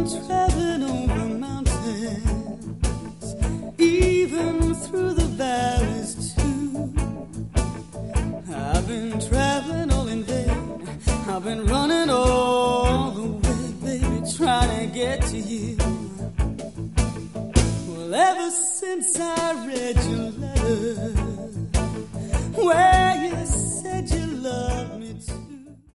traveling over mountains, even through the valleys too. I've been traveling all in vain. I've been running all the way, baby, trying to get to you. Well, ever since I read your letter, where you